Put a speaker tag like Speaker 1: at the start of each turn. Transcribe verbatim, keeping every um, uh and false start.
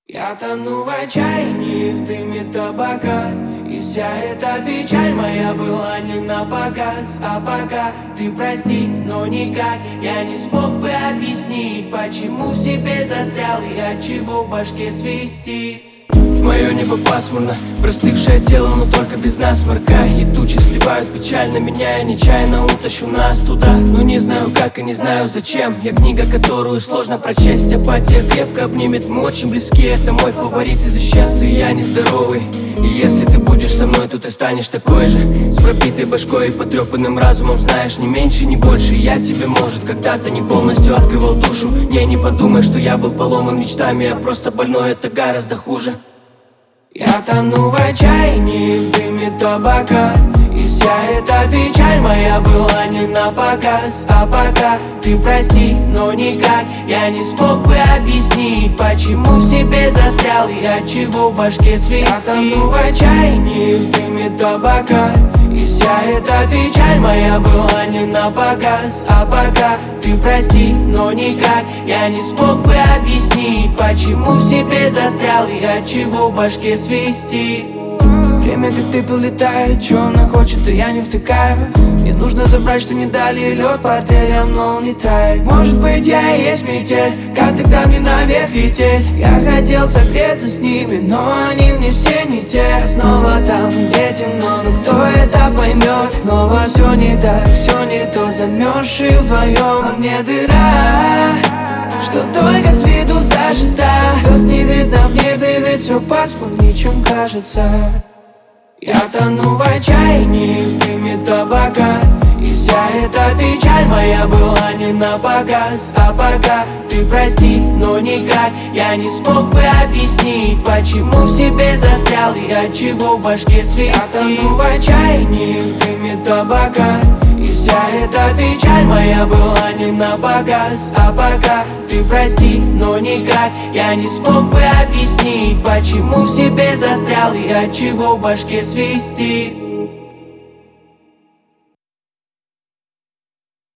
Speaker 1: Я тону в отчаянии, в дыме табака. И вся эта печаль моя была не на показ. А пока ты прости, но никак я не смог бы объяснить, почему в себе застрял и отчего в башке свистит. Мое небо пасмурно, простывшее тело, но только без насморка. И тучи сливают печаль на меня, я нечаянно утащу нас туда. Но не знаю как и не знаю зачем. Я книга, которую сложно прочесть. Апатия крепко обнимет, мы очень близки. Это мой фаворит из-за счастья, я нездоровый. И если ты будешь со мной, то ты станешь такой же, с пробитой башкой и потрепанным разумом. Знаешь, не меньше, не больше. Я тебе, может, когда-то не полностью открывал душу. Не, не подумай, что я был поломан мечтами. Я просто больной, это гораздо хуже. Я тону в отчаянии, в дыме табака. И вся эта печаль моя была не на показ. А пока ты прости, но никак я не смог бы объяснить, почему в себе застрял и отчего в башке свистит. Я тону в отчаянии, в дыме табака. И вся эта печаль моя была не на показ. А пока ты прости, но никак я не смог бы объяснить, почему в себе застрял и отчего в башке свистит. Время как пепел летает, чё она хочет, и я не втыкаю. Мне нужно забрать, что не дали лед по артериям, но он не тает. Может быть, я и есть метель, как тогда мне наверх лететь? Я хотел согреться с ними, но они мне все не те. Снова там, где темно, но кто это поймет? Снова все не так, все не то, замерзшие вдвоем. А мне дыра, что только с виду зажита. Звезд не видно в небе, ведь все пасмурнее, чем кажется. Я тону в отчаянии, в дыме табака. И вся эта печаль моя была не на показ. А пока ты прости, но никак я не смог бы объяснить, почему в себе застрял и отчего в башке свистит. Я тону в отчаянии, в дыме табака. И вся эта печаль моя была не на показ. А пока ты прости, но никак я не смог бы объяснить, почему в себе застрял и отчего в башке свистит.